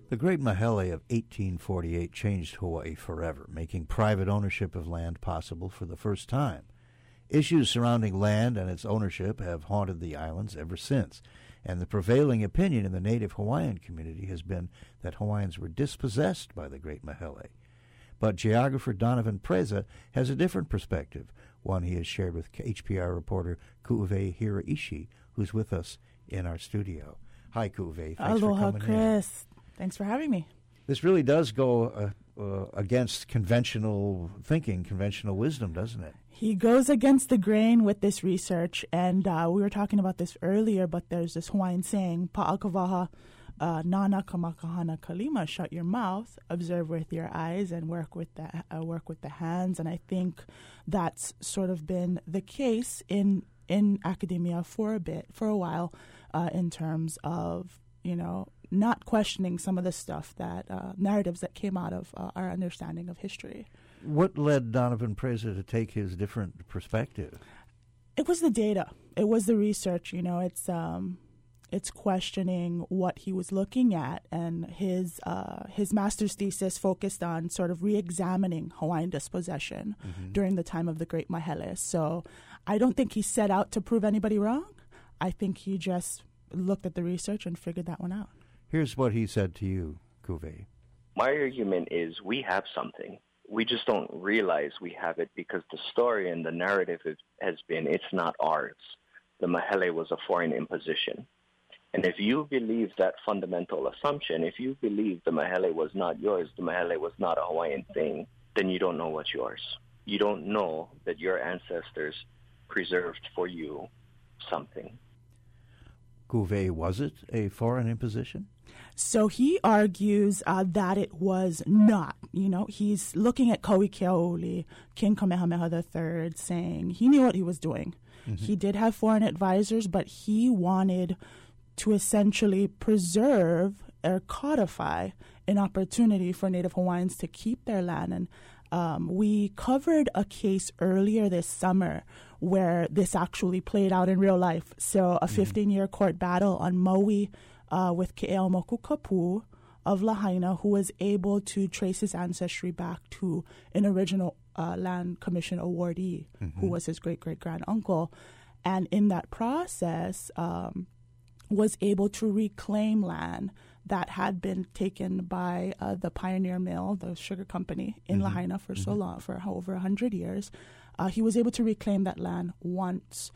The Great Mahele of 1848 changed Hawaii forever, making private ownership of land possible for the first time. Issues surrounding land and its ownership have haunted the islands ever since, and the prevailing opinion in the native Hawaiian community has been that Hawaiians were dispossessed by the Great Mahele. But geographer Donovan Preza has a different perspective, one he has shared with HPR reporter Ku'uwei Hiraishi, who's with us in our studio. Hi, Ku'uwei. Thanks for coming Chris. Thanks for having me. This really does go against conventional thinking, conventional wisdom, doesn't it? He goes against the grain with this research, and we were talking about this earlier, but there's this Hawaiian saying, Pa'akavaha nana kamakahana kalima, shut your mouth, observe with your eyes, and work with the hands. And I think that's sort of been the case in academia for a while, in terms of, not questioning some of the stuff that narratives that came out of our understanding of history. What led Donovan Preza to take his different perspective? It was the data. It was the research. It's questioning what he was looking at, and his master's thesis focused on sort of re-examining Hawaiian dispossession during the time of the Great Mahele. So I don't think he set out to prove anybody wrong. I think he just looked at the research and figured that one out. Here's what he said to you, Ku'uwei. My argument is we have something. We just don't realize we have it because the story and the narrative has been it's not ours. The Mahele was a foreign imposition. And if you believe that fundamental assumption, if you believe the Mahele was not yours, the Mahele was not a Hawaiian thing, then you don't know what's yours. You don't know that your ancestors preserved for you something. Ku'uwei, was it a foreign imposition? So he argues that it was not. He's looking at Kauikeaouli, King Kamehameha III, saying he knew what he was doing. He did have foreign advisors, but he wanted to essentially preserve or codify an opportunity for Native Hawaiians to keep their land. And we covered a case earlier this summer where this actually played out in real life. So a 15-year court battle on Maui with Ke'eaumoku Kapu of Lahaina, who was able to trace his ancestry back to an original land commission awardee, who was his great-great-grand-uncle. And in that process, was able to reclaim land that had been taken by the Pioneer Mill, the sugar company in Lahaina for so long, for over 100 years. He was able to reclaim that land once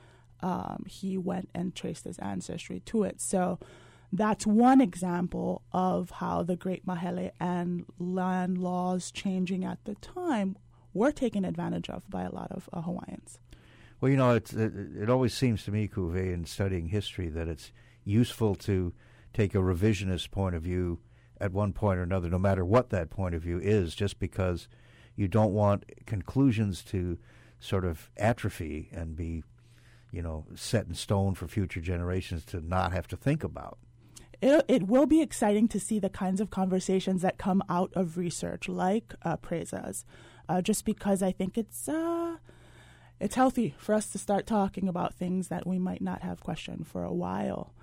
he went and traced his ancestry to it. So that's one example of how the Great Mahele and land laws changing at the time were taken advantage of by a lot of Hawaiians. Well, it always seems to me, Ku'uwei, in studying history, that it's useful to take a revisionist point of view at one point or another, no matter what that point of view is, just because you don't want conclusions to sort of atrophy and be, set in stone for future generations to not have to think about. It will be exciting to see the kinds of conversations that come out of research like Preza's, just because I think it's healthy for us to start talking about things that we might not have questioned for a while.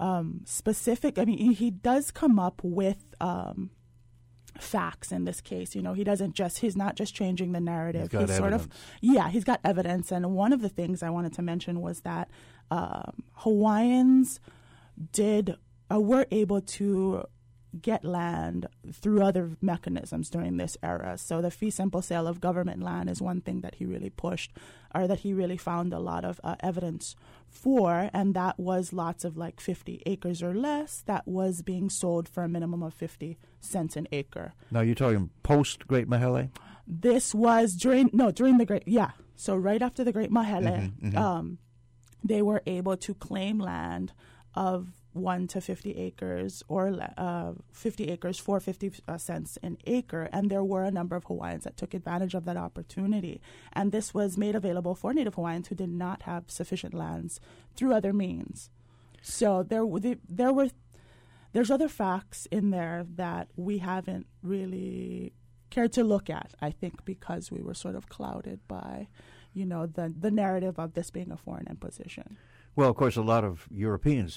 He does come up with facts in this case. He's not just changing the narrative. He's got evidence. He's got evidence. And one of the things I wanted to mention was that Hawaiians were able to get land through other mechanisms during this era. So the fee simple sale of government land is one thing that he really pushed, or that he really found a lot of evidence for, and that was lots of 50 acres or less that was being sold for a minimum of 50 cents an acre. Now you're talking post-Great Mahele? This was during the Great, so right after the Great Mahele, they were able to claim land of 1 to 50 acres or 50 acres for 50 cents an acre. And there were a number of Hawaiians that took advantage of that opportunity. And this was made available for Native Hawaiians who did not have sufficient lands through other means. So there's other facts in there that we haven't really cared to look at, I think, because we were sort of clouded by, the narrative of this being a foreign imposition. Well, of course, a lot of Europeans took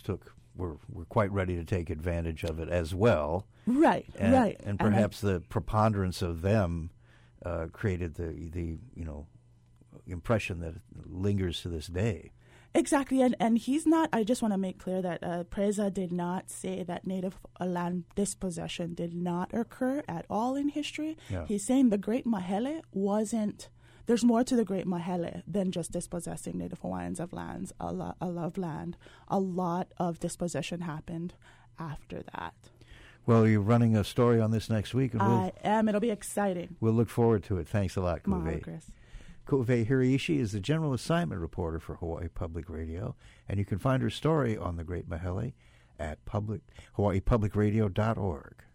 were quite ready to take advantage of it as well. Right, right. And perhaps the preponderance of them created the impression that lingers to this day. Exactly, and he's not, I just want to make clear that Preza did not say that native land dispossession did not occur at all in history. Yeah. He's saying the Great Mahele wasn't, there's more to the Great Mahele than just dispossessing Native Hawaiians of lands, of land. A lot of dispossession happened after that. Well, you're running a story on this next week. And I am. It'll be exciting. We'll look forward to it. Thanks a lot, Mahalo, Ku'uwehi. Chris. Ku'uwehi Hiraishi is the general assignment reporter for Hawaii Public Radio, and you can find her story on the Great Mahele at hawaiipublicradio.org.